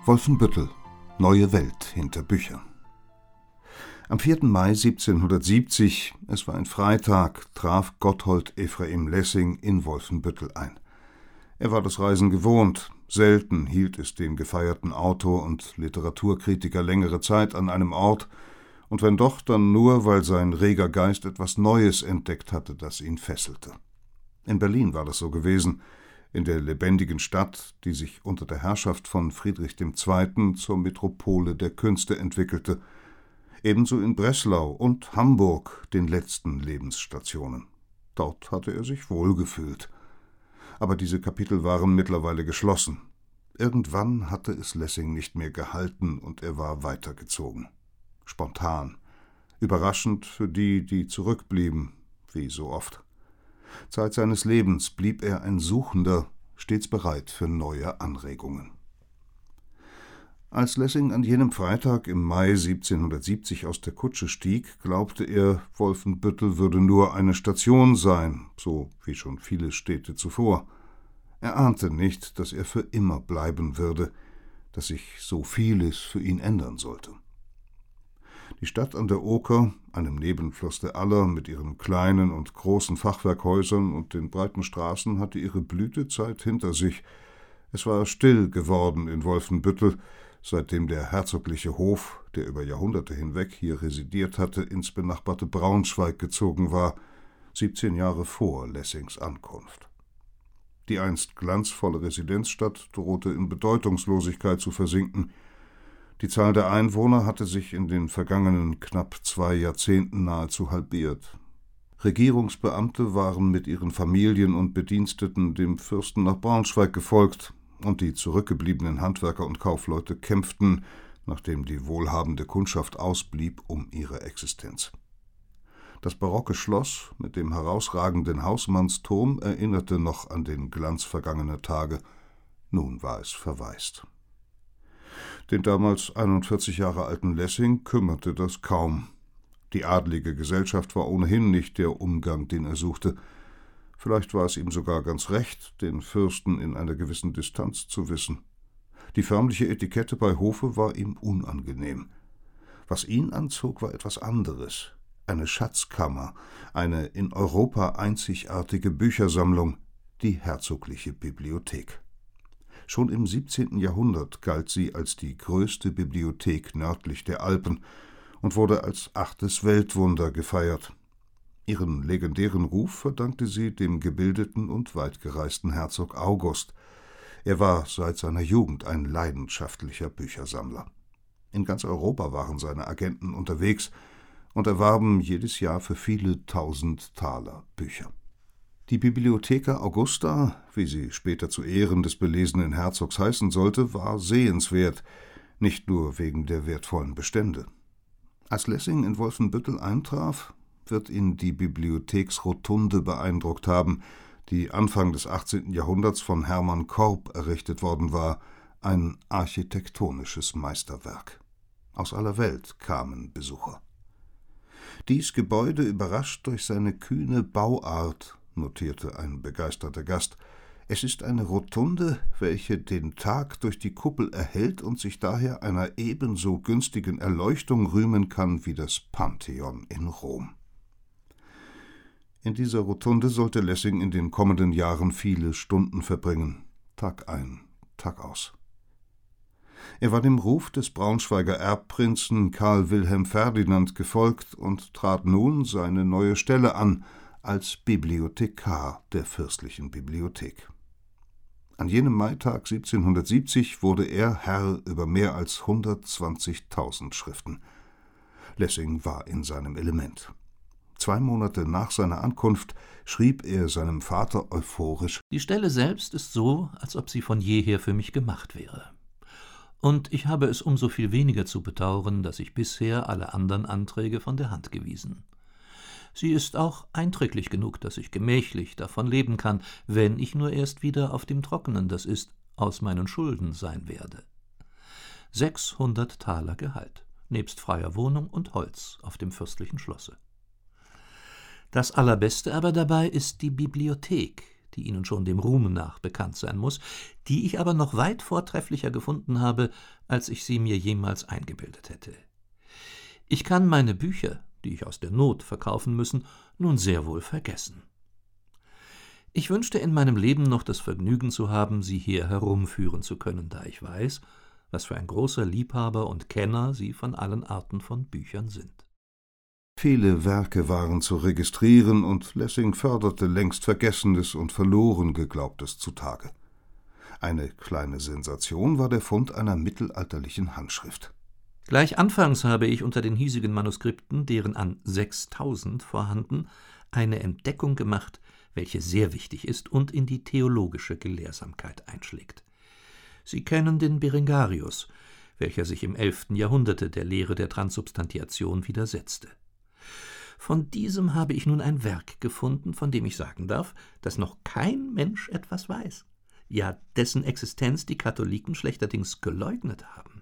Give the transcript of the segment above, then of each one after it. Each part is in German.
Wolfenbüttel, neue Welt hinter Büchern. Am 4. Mai 1770, es war ein Freitag, traf Gotthold Ephraim Lessing in Wolfenbüttel ein. Er war das Reisen gewohnt, selten hielt es den gefeierten Autor und Literaturkritiker längere Zeit an einem Ort, und wenn doch, dann nur, weil sein reger Geist etwas Neues entdeckt hatte, das ihn fesselte. In Berlin war das so gewesen, in der lebendigen Stadt, die sich unter der Herrschaft von Friedrich II. Zur Metropole der Künste entwickelte, ebenso in Breslau und Hamburg, den letzten Lebensstationen. Dort hatte er sich wohlgefühlt. Aber diese Kapitel waren mittlerweile geschlossen. Irgendwann hatte es Lessing nicht mehr gehalten und er war weitergezogen. Spontan, überraschend für die, die zurückblieben, wie so oft. Zeit seines Lebens blieb er ein Suchender, stets bereit für neue Anregungen. Als Lessing an jenem Freitag im Mai 1770 aus der Kutsche stieg, glaubte er, Wolfenbüttel würde nur eine Station sein, so wie schon viele Städte zuvor. Er ahnte nicht, dass er für immer bleiben würde, dass sich so vieles für ihn ändern sollte. Die Stadt an der Oker, einem Nebenfluss der Aller mit ihren kleinen und großen Fachwerkhäusern und den breiten Straßen, hatte ihre Blütezeit hinter sich. Es war still geworden in Wolfenbüttel, seitdem der herzogliche Hof, der über Jahrhunderte hinweg hier residiert hatte, ins benachbarte Braunschweig gezogen war, 17 Jahre vor Lessings Ankunft. Die einst glanzvolle Residenzstadt drohte in Bedeutungslosigkeit zu versinken. Die Zahl der Einwohner hatte sich in den vergangenen knapp 2 Jahrzehnten nahezu halbiert. Regierungsbeamte waren mit ihren Familien und Bediensteten dem Fürsten nach Braunschweig gefolgt, und die zurückgebliebenen Handwerker und Kaufleute kämpften, nachdem die wohlhabende Kundschaft ausblieb, um ihre Existenz. Das barocke Schloss mit dem herausragenden Hausmannsturm erinnerte noch an den Glanz vergangener Tage. Nun war es verwaist. Den damals 41 Jahre alten Lessing kümmerte das kaum. Die adlige Gesellschaft war ohnehin nicht der Umgang, den er suchte. Vielleicht war es ihm sogar ganz recht, den Fürsten in einer gewissen Distanz zu wissen. Die förmliche Etikette bei Hofe war ihm unangenehm. Was ihn anzog, war etwas anderes. Eine Schatzkammer, eine in Europa einzigartige Büchersammlung, die herzogliche Bibliothek. Schon im 17. Jahrhundert galt sie als die größte Bibliothek nördlich der Alpen und wurde als 8. Weltwunder gefeiert. Ihren legendären Ruf verdankte sie dem gebildeten und weitgereisten Herzog August. Er war seit seiner Jugend ein leidenschaftlicher Büchersammler. In ganz Europa waren seine Agenten unterwegs und erwarben jedes Jahr für viele tausend Taler Bücher. Die Bibliotheca Augusta, wie sie später zu Ehren des belesenen Herzogs heißen sollte, war sehenswert, nicht nur wegen der wertvollen Bestände. Als Lessing in Wolfenbüttel eintraf, wird ihn die Bibliotheksrotunde beeindruckt haben, die Anfang des 18. Jahrhunderts von Hermann Korb errichtet worden war, ein architektonisches Meisterwerk. Aus aller Welt kamen Besucher. Dies Gebäude überrascht durch seine kühne Bauart, notierte ein begeisterter Gast. Es ist eine Rotunde, welche den Tag durch die Kuppel erhält und sich daher einer ebenso günstigen Erleuchtung rühmen kann wie das Pantheon in Rom. In dieser Rotunde sollte Lessing in den kommenden Jahren viele Stunden verbringen, Tag ein, Tag aus. Er war dem Ruf des Braunschweiger Erbprinzen Karl Wilhelm Ferdinand gefolgt und trat nun seine neue Stelle an, als Bibliothekar der Fürstlichen Bibliothek. An jenem Maitag 1770 wurde er Herr über mehr als 120.000 Schriften. Lessing war in seinem Element. 2 Monate nach seiner Ankunft schrieb er seinem Vater euphorisch: »Die Stelle selbst ist so, als ob sie von jeher für mich gemacht wäre. Und ich habe es umso viel weniger zu bedauern, dass ich bisher alle anderen Anträge von der Hand gewiesen. Sie ist auch einträglich genug, dass ich gemächlich davon leben kann, wenn ich nur erst wieder auf dem Trockenen, das ist, aus meinen Schulden sein werde. 600 Taler Gehalt, nebst freier Wohnung und Holz auf dem fürstlichen Schlosse. Das Allerbeste aber dabei ist die Bibliothek, die Ihnen schon dem Ruhm nach bekannt sein muß, die ich aber noch weit vortrefflicher gefunden habe, als ich sie mir jemals eingebildet hätte. Ich kann meine Bücher, die ich aus der Not verkaufen müssen, nun sehr wohl vergessen. Ich wünschte in meinem Leben noch das Vergnügen zu haben, Sie hier herumführen zu können, da ich weiß, was für ein großer Liebhaber und Kenner Sie von allen Arten von Büchern sind. Viele Werke waren zu registrieren, und Lessing förderte längst Vergessenes und verloren geglaubtes zutage. Eine kleine Sensation war der Fund einer mittelalterlichen Handschrift. Gleich anfangs habe ich unter den hiesigen Manuskripten, deren an 6000 vorhanden, eine Entdeckung gemacht, welche sehr wichtig ist und in die theologische Gelehrsamkeit einschlägt. Sie kennen den Berengarius, welcher sich im 11. Jahrhunderte der Lehre der Transsubstantiation widersetzte. Von diesem habe ich nun ein Werk gefunden, von dem ich sagen darf, dass noch kein Mensch etwas weiß, ja dessen Existenz die Katholiken schlechterdings geleugnet haben.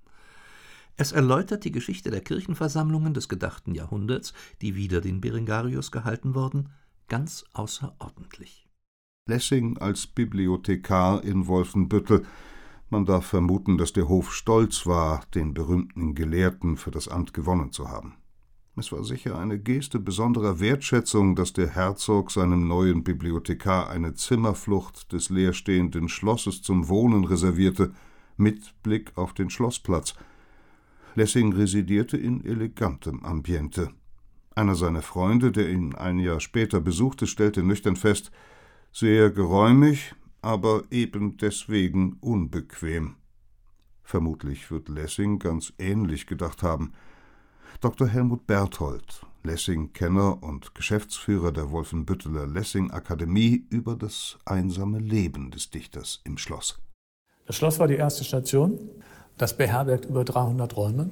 Es erläutert die Geschichte der Kirchenversammlungen des gedachten Jahrhunderts, die wider den Berengarius gehalten worden, ganz außerordentlich. Lessing als Bibliothekar in Wolfenbüttel. Man darf vermuten, dass der Hof stolz war, den berühmten Gelehrten für das Amt gewonnen zu haben. Es war sicher eine Geste besonderer Wertschätzung, dass der Herzog seinem neuen Bibliothekar eine Zimmerflucht des leerstehenden Schlosses zum Wohnen reservierte, mit Blick auf den Schlossplatz. Lessing residierte in elegantem Ambiente. Einer seiner Freunde, der ihn ein Jahr später besuchte, stellte nüchtern fest, sehr geräumig, aber eben deswegen unbequem. Vermutlich wird Lessing ganz ähnlich gedacht haben. Dr. Helmut Berthold, Lessing-Kenner und Geschäftsführer der Wolfenbütteler Lessing-Akademie, über das einsame Leben des Dichters im Schloss. Das Schloss war die erste Station. Das beherbergt über 300 Räume.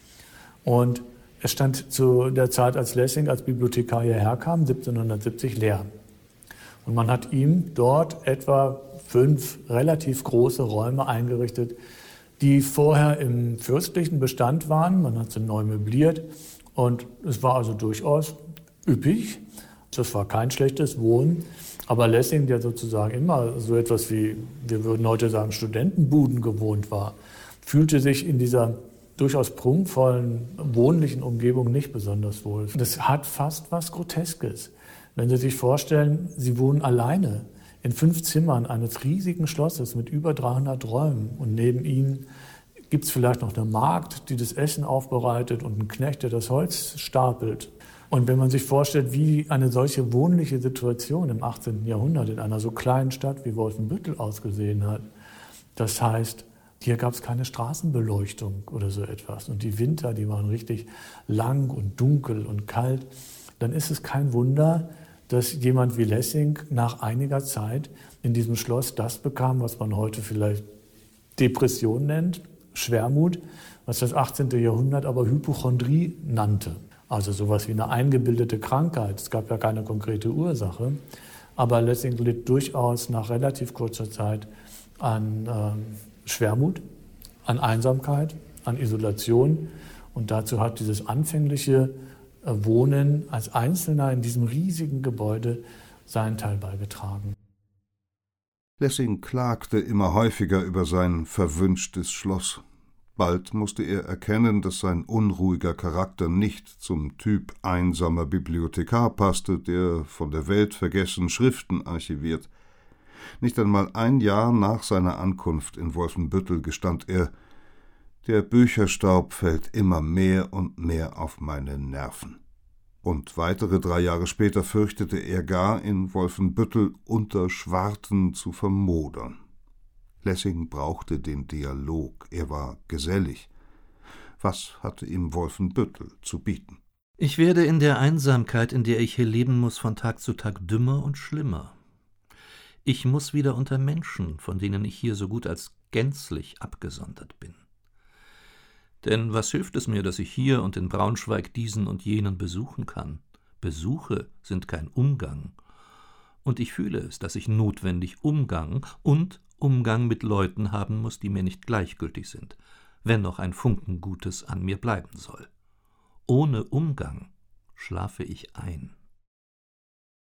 Und es stand zu der Zeit, als Lessing als Bibliothekar hierher kam, 1770 leer. Und man hat ihm dort etwa 5 relativ große Räume eingerichtet, die vorher im fürstlichen Bestand waren. Man hat sie neu möbliert und es war also durchaus üppig. Das war kein schlechtes Wohnen. Aber Lessing, der sozusagen immer so etwas wie, wir würden heute sagen, Studentenbuden gewohnt war, fühlte sich in dieser durchaus prunkvollen, wohnlichen Umgebung nicht besonders wohl. Das hat fast was Groteskes. Wenn Sie sich vorstellen, Sie wohnen alleine in 5 Zimmern eines riesigen Schlosses mit über 300 Räumen und neben Ihnen gibt es vielleicht noch eine Magd, die das Essen aufbereitet und einen Knecht, der das Holz stapelt. Und wenn man sich vorstellt, wie eine solche wohnliche Situation im 18. Jahrhundert in einer so kleinen Stadt wie Wolfenbüttel ausgesehen hat, das heißt, hier gab es keine Straßenbeleuchtung oder so etwas. Und die Winter, die waren richtig lang und dunkel und kalt. Dann ist es kein Wunder, dass jemand wie Lessing nach einiger Zeit in diesem Schloss das bekam, was man heute vielleicht Depression nennt, Schwermut, was das 18. Jahrhundert aber Hypochondrie nannte. Also sowas wie eine eingebildete Krankheit. Es gab ja keine konkrete Ursache. Aber Lessing litt durchaus nach relativ kurzer Zeit an Schwermut, an Einsamkeit, an Isolation. Und dazu hat dieses anfängliche Wohnen als Einzelner in diesem riesigen Gebäude seinen Teil beigetragen. Lessing klagte immer häufiger über sein verwünschtes Schloss. Bald musste er erkennen, dass sein unruhiger Charakter nicht zum Typ einsamer Bibliothekar passte, der von der Welt vergessen Schriften archiviert. Nicht einmal ein Jahr nach seiner Ankunft in Wolfenbüttel gestand er, der Bücherstaub fällt immer mehr und mehr auf meine Nerven. Und weitere 3 Jahre später fürchtete er gar, in Wolfenbüttel unter Schwarten zu vermodern. Lessing brauchte den Dialog, er war gesellig. Was hatte ihm Wolfenbüttel zu bieten? Ich werde in der Einsamkeit, in der ich hier leben muß, von Tag zu Tag dümmer und schlimmer. Ich muß wieder unter Menschen, von denen ich hier so gut als gänzlich abgesondert bin. Denn was hilft es mir, dass ich hier und in Braunschweig diesen und jenen besuchen kann? Besuche sind kein Umgang. Und ich fühle es, dass ich notwendig Umgang mit Leuten haben muß, die mir nicht gleichgültig sind, wenn noch ein Funken Gutes an mir bleiben soll. Ohne Umgang schlafe ich ein.